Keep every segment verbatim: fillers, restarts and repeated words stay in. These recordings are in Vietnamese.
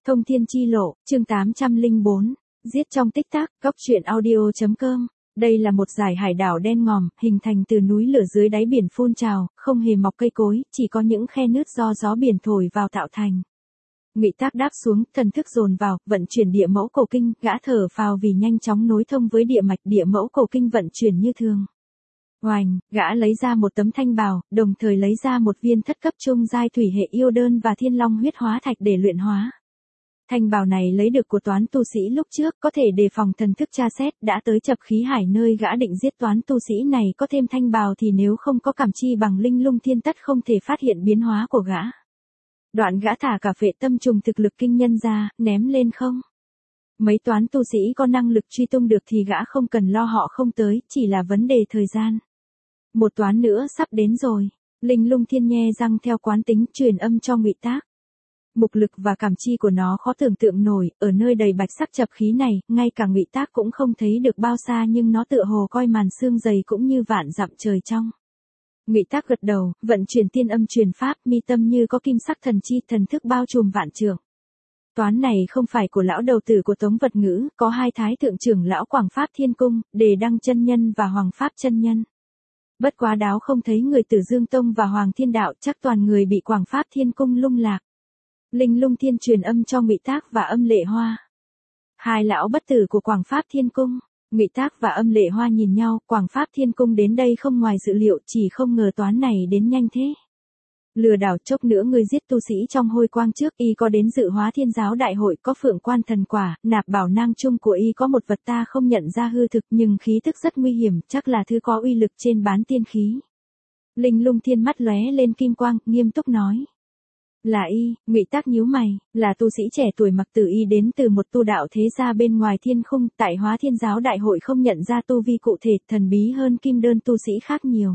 Thông thiên chi lộ, chương tám trăm lẻ bốn, giết trong tích tắc, góc truyện audio chấm com. Đây là một dải hải đảo đen ngòm, hình thành từ núi lửa dưới đáy biển phun trào, không hề mọc cây cối, chỉ có những khe nứt do gió biển thổi vào tạo thành. Ngụy Tác đáp xuống, thần thức dồn vào, vận chuyển địa mẫu cổ kinh, gã thở phào vì nhanh chóng nối thông với địa mạch, địa mẫu cổ kinh vận chuyển như thường. Oành, gã lấy ra một tấm thanh bào, đồng thời lấy ra một viên thất cấp trung giai thủy hệ yêu đơn và thiên long huyết hóa thạch để luyện hóa. Thanh bào này lấy được của toán tu sĩ lúc trước, có thể đề phòng thần thức tra xét, đã tới chập khí hải nơi gã định giết toán tu sĩ này, có thêm thanh bào thì nếu không có cảm chi bằng linh lung thiên tất không thể phát hiện biến hóa của gã. Đoạn gã thả cả phệ tâm trùng thực lực kinh nhân ra, ném lên không. Mấy toán tu sĩ có năng lực truy tung được thì gã không cần lo họ không tới, chỉ là vấn đề thời gian. Một toán nữa sắp đến rồi. Linh lung thiên nhe răng theo quán tính truyền âm cho Ngụy Tác. Mục lực và cảm chi của nó khó tưởng tượng nổi, ở nơi đầy bạch sắc chập khí này, ngay cả Ngụy Tác cũng không thấy được bao xa, nhưng nó tựa hồ coi màn sương dày cũng như vạn dặm trời trong. Ngụy Tác gật đầu, vận chuyển tiên âm truyền pháp, mi tâm như có kim sắc thần chi, thần thức bao trùm vạn trượng. Toán này không phải của lão đầu tử của Tống Vật Ngữ, có hai thái thượng trưởng lão Quảng Pháp Thiên Cung, Đề Đăng chân nhân và Hoàng Pháp chân nhân. Bất quá đáo không thấy người Tử Dương Tông và Hoàng Thiên Đạo, chắc toàn người bị Quảng Pháp Thiên Cung lung lạc. Linh lung thiên truyền âm cho Ngụy Tác và Âm Lệ Hoa. Hai lão bất tử của Quảng Pháp Thiên Cung. Ngụy Tác và Âm Lệ Hoa nhìn nhau, Quảng Pháp Thiên Cung đến đây không ngoài dự liệu, chỉ không ngờ toán này đến nhanh thế. Lừa đảo, chốc nữa ngươi giết tu sĩ trong hôi quang trước, y có đến dự Hóa Thiên Giáo đại hội, có phượng quan thần quả, nạp bảo nang chung của y có một vật ta không nhận ra hư thực, nhưng khí tức rất nguy hiểm, chắc là thứ có uy lực trên bán tiên khí. Linh lung thiên mắt lóe lên kim quang, nghiêm túc nói. Là y. Ngụy Tác nhíu mày, là tu sĩ trẻ tuổi mặc tử y đến từ một tu đạo thế gia bên ngoài thiên khung, tại Hóa Thiên Giáo đại hội không nhận ra tu vi cụ thể, thần bí hơn kim đơn tu sĩ khác nhiều.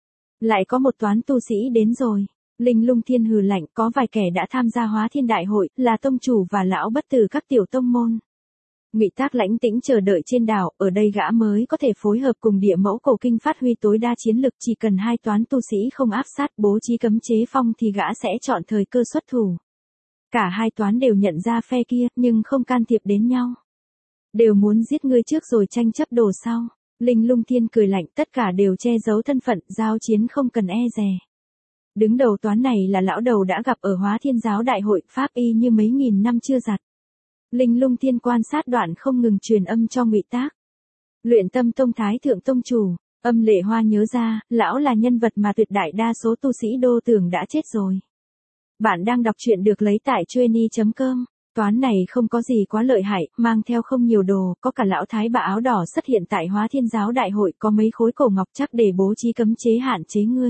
Lại có một toán tu sĩ đến rồi. Linh lung thiên hừ lạnh, có vài kẻ đã tham gia Hóa Thiên đại hội, là tông chủ và lão bất tử các tiểu tông môn. Ngụy Tác lãnh tĩnh chờ đợi trên đảo, ở đây gã mới có thể phối hợp cùng địa mẫu cổ kinh phát huy tối đa chiến lực, chỉ cần hai toán tu sĩ không áp sát bố trí cấm chế phong thì gã sẽ chọn thời cơ xuất thủ. Cả hai toán đều nhận ra phe kia, nhưng không can thiệp đến nhau. Đều muốn giết ngươi trước rồi tranh chấp đồ sau. Linh lung thiên cười lạnh, tất cả đều che giấu thân phận, giao chiến không cần e dè. Đứng đầu toán này là lão đầu đã gặp ở Hóa Thiên Giáo đại hội, pháp y như mấy nghìn năm chưa giặt. Linh lung thiên quan sát đoạn không ngừng truyền âm cho Ngụy Tác. Luyện Tâm Tông thái thượng tông chủ. Âm Lệ Hoa nhớ ra, lão là nhân vật mà tuyệt đại đa số tu sĩ đô tưởng đã chết rồi. Bạn đang đọc truyện được lấy tại chueny chấm com. Toán này không có gì quá lợi hại, mang theo không nhiều đồ, có cả lão thái bà áo đỏ xuất hiện tại Hóa Thiên Giáo đại hội, có mấy khối cổ ngọc chắc để bố trí cấm chế hạn chế ngươi.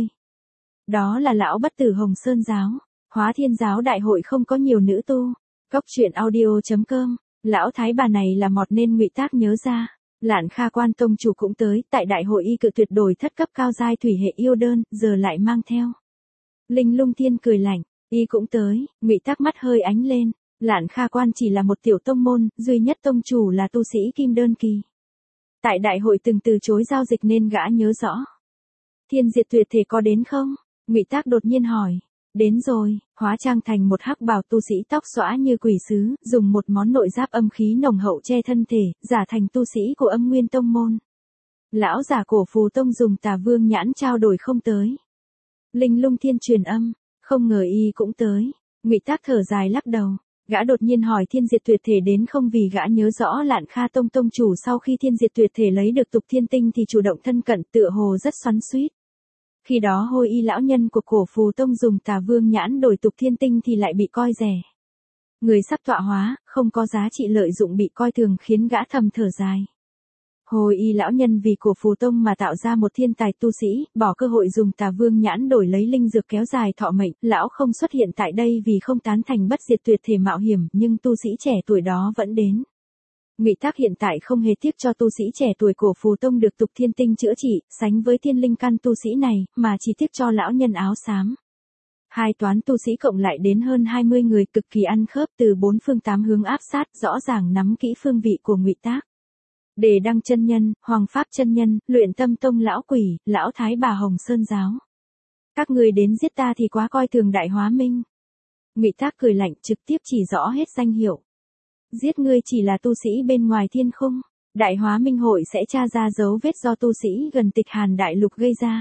Đó là lão bất tử Hồng Sơn Giáo. Hóa Thiên Giáo đại hội không có nhiều nữ tu. Góc truyện audio chấm com. Lão thái bà này là mọt nên Ngụy Tác nhớ ra. Lạn Kha Quan tông chủ cũng tới, tại đại hội y cự tuyệt đổi thất cấp cao giai thủy hệ yêu đơn, giờ lại mang theo. Linh lung thiên cười lạnh, y cũng tới. Ngụy Tác mắt hơi ánh lên. Lạn Kha Quan chỉ là một tiểu tông môn, duy nhất tông chủ là tu sĩ kim đơn kỳ. Tại đại hội từng từ chối giao dịch nên gã nhớ rõ. Thiên Diệt Tuyệt Thể có đến không? Ngụy Tác đột nhiên hỏi. Đến rồi, hóa trang thành một hắc bào tu sĩ tóc xõa như quỷ sứ, dùng một món nội giáp âm khí nồng hậu che thân thể, giả thành tu sĩ của Âm Nguyên tông môn. Lão giả Cổ Phù tông dùng Tà Vương nhãn trao đổi không tới. Linh lung thiên truyền âm, không ngờ y cũng tới. Ngụy Tác thở dài lắc đầu. Gã đột nhiên hỏi Thiên Diệt Tuyệt Thể đến không, vì gã nhớ rõ Lạn Kha tông tông chủ sau khi Thiên Diệt Tuyệt Thể lấy được tục thiên tinh thì chủ động thân cận, tựa hồ rất xoắn xuýt. Khi đó Hôi Y lão nhân của Cổ Phù tông dùng Tà Vương nhãn đổi tục thiên tinh thì lại bị coi rẻ. Người sắp tọa hóa, không có giá trị lợi dụng bị coi thường khiến gã thầm thở dài. Hôi Y lão nhân vì Cổ Phù tông mà tạo ra một thiên tài tu sĩ, bỏ cơ hội dùng Tà Vương nhãn đổi lấy linh dược kéo dài thọ mệnh, lão không xuất hiện tại đây vì không tán thành bất diệt tuyệt thể mạo hiểm, nhưng tu sĩ trẻ tuổi đó vẫn đến. Ngụy Tác hiện tại không hề tiếc cho tu sĩ trẻ tuổi Cổ Phù tông được tục thiên tinh chữa trị, sánh với thiên linh căn tu sĩ này, mà chỉ tiếc cho lão nhân áo xám. Hai toán tu sĩ cộng lại đến hơn hai mươi người, cực kỳ ăn khớp, từ bốn phương tám hướng áp sát, rõ ràng nắm kỹ phương vị của Ngụy Tác. Đề Đăng chân nhân, Hoàng Pháp chân nhân, Luyện Tâm Tông lão quỷ, lão thái bà Hồng Sơn Giáo. Các người đến giết ta thì quá coi thường Đại Hóa Minh. Ngụy Tác cười lạnh trực tiếp chỉ rõ hết danh hiệu. Giết ngươi chỉ là tu sĩ bên ngoài thiên khung, Đại Hóa Minh Hội sẽ tra ra dấu vết do tu sĩ gần Tịch Hàn Đại Lục gây ra.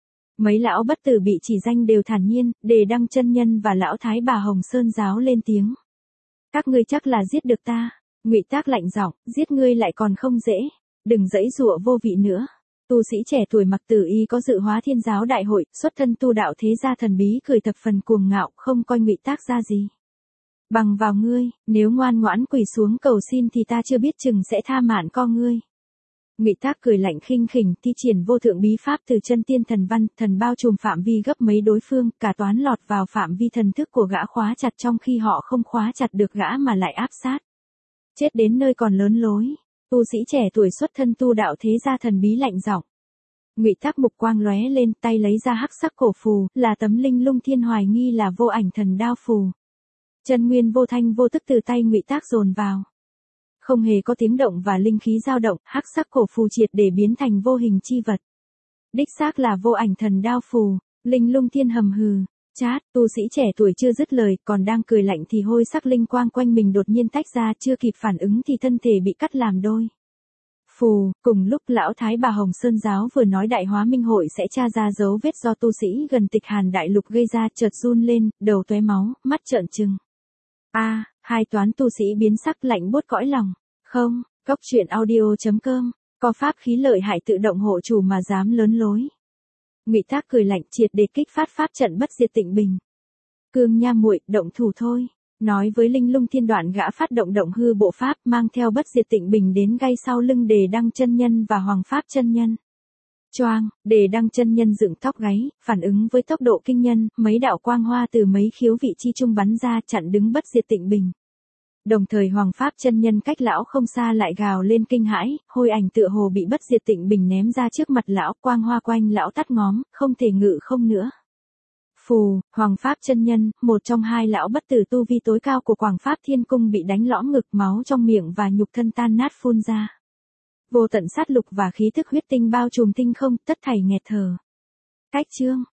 Mấy lão bất tử bị chỉ danh đều thản nhiên, Đề Đăng chân nhân và lão Thái Bà Hồng Sơn giáo lên tiếng. Các ngươi chắc là giết được ta. Ngụy Tác lạnh giọng, giết ngươi lại còn không dễ, đừng giãy giụa vô vị nữa. Tu sĩ trẻ tuổi mặc tử y có dự Hóa Thiên giáo đại hội, xuất thân tu đạo thế gia thần bí cười thập phần cuồng ngạo, không coi Ngụy Tác ra gì. Bằng vào ngươi, nếu ngoan ngoãn quỳ xuống cầu xin thì ta chưa biết chừng sẽ tha mạn co ngươi. Ngụy Tác cười lạnh khinh khỉnh, thi triển vô thượng bí pháp từ chân tiên thần văn, thần bao trùm phạm vi gấp mấy đối phương, cả toán lọt vào phạm vi thần thức của gã khóa chặt trong khi họ không khóa chặt được gã mà lại áp sát. Chết đến nơi còn lớn lối, tu sĩ trẻ tuổi xuất thân tu đạo thế gia thần bí lạnh giọng. Ngụy Tác mục quang lóe lên, tay lấy ra hắc sắc cổ phù, là tấm linh lung thiên hoài nghi là vô ảnh thần đao phù. Chân nguyên vô thanh vô tức từ tay Ngụy Tác dồn vào. Không hề có tiếng động và linh khí dao động, hắc sắc cổ phù triệt để biến thành vô hình chi vật. Đích xác là vô ảnh thần đao phù, linh lung thiên hầm hừ. Chát, tu sĩ trẻ tuổi chưa dứt lời, còn đang cười lạnh thì hôi sắc linh quang quanh mình đột nhiên tách ra, chưa kịp phản ứng thì thân thể bị cắt làm đôi. Phù, cùng lúc lão Thái Bà Hồng Sơn giáo vừa nói Đại Hóa Minh Hội sẽ tra ra dấu vết do tu sĩ gần Tịch Hàn Đại Lục gây ra, chợt run lên, đầu tóe máu, mắt trợn trừng. A, à, hai toán tu sĩ biến sắc lạnh buốt cõi lòng. Không, cốc truyện audio chấm com, có pháp khí lợi hại tự động hộ chủ mà dám lớn lối. Ngụy Tác cười lạnh triệt để kích phát pháp trận bất diệt tịnh bình. Cương Nha muội, động thủ thôi. Nói với linh lung thiên đoạn gã phát động động hư bộ pháp mang theo bất diệt tịnh bình đến ngay sau lưng Đề Đăng chân nhân và Hoàng Pháp chân nhân. Choang, Đề Đăng chân nhân dựng tóc gáy, phản ứng với tốc độ kinh nhân, mấy đạo quang hoa từ mấy khiếu vị chi trung bắn ra chặn đứng bất diệt tịnh bình. Đồng thời Hoàng Pháp chân nhân cách lão không xa lại gào lên kinh hãi, hôi ảnh tựa hồ bị bất diệt tịnh bình ném ra trước mặt lão, quang hoa quanh lão tắt ngóm, không thể ngự không nữa. Phù, Hoàng Pháp chân nhân, một trong hai lão bất tử tu vi tối cao của Quảng Pháp Thiên Cung bị đánh lõm ngực, máu trong miệng và nhục thân tan nát phun ra. Vô tận sát lục và khí thức huyết tinh bao trùm tinh không, tất thảy nghẹt thở. Cách chương